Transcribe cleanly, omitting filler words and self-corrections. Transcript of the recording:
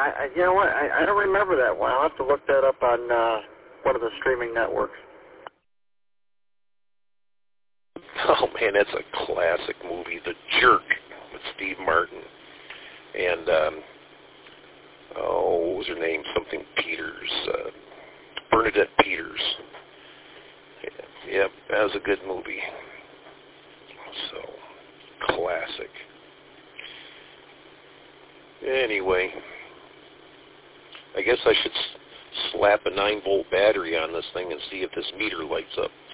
You know what? I don't remember that one. I'll have to look that up on one of the streaming networks. Oh, man, that's a classic movie, The Jerk, with Steve Martin. And, what was her name? Something Peters. Bernadette Peters. Yep, that was a good movie. So, classic. Anyway, I guess I should slap a 9-volt battery on this thing and see if this meter lights up.